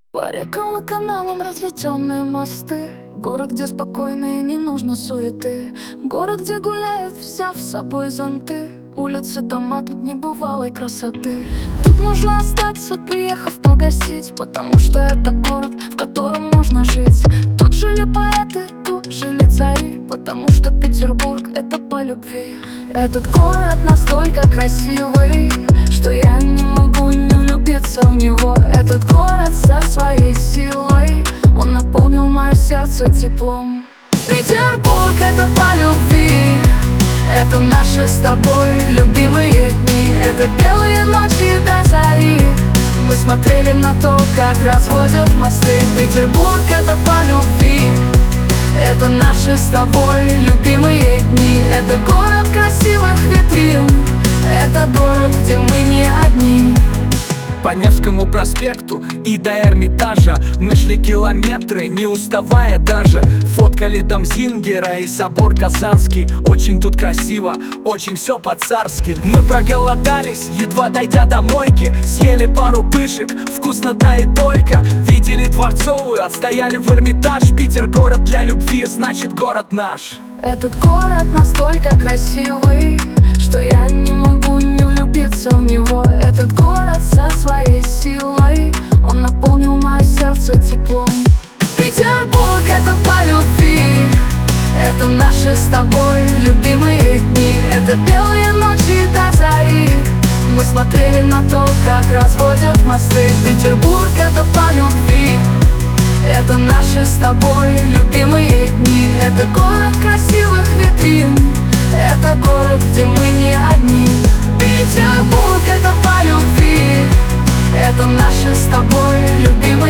По рекам и каналам разлетенные мосты. Город, где спокойно и не нужно суеты. Город, где гуляют, взяв с собой зонты. Улицы, дома, тут небывалой красоты. Тут нужно остаться, приехав погасить, потому что это город, в котором можно жить. Тут жили поэты, тут жили цари, потому что Петербург — это по любви. Этот город настолько красивый, что я не могу не влюбиться в него. Этот город со своей силой, он наполнил мое сердце теплом. Петербург — это по любви, это наши с тобой любимые дни. Это белые ночи до зари, мы смотрели на то, как разводят мосты. Петербург — это по любви, это наши с тобой любимые дни. Это город красивых витрин, это город, где мы не одни. По Невскому проспекту и до Эрмитажа мы шли километры, не уставая даже. Фоткали дом Зингера и собор Казанский. Очень тут красиво, очень все по-царски. Мы проголодались, едва дойдя до мойки. Съели пару пышек, вкусно да и только. Видели Дворцовую, отстояли в Эрмитаж. Питер — город для любви, значит город наш. Этот город настолько красивый, что я не могу не влюбиться в него. Этот город со своей силой, он наполнил мое сердце теплом. Петербург — это по любви, это наши с тобой любимые дни. Это белые ночи до зари, мы смотрели на то, как разводят мосты. Петербург — это по любви, это наши с тобой любимые дни. Это город красивых витрин, это город, где мы не одни. Петербург — это по любви, это наши с тобой любимые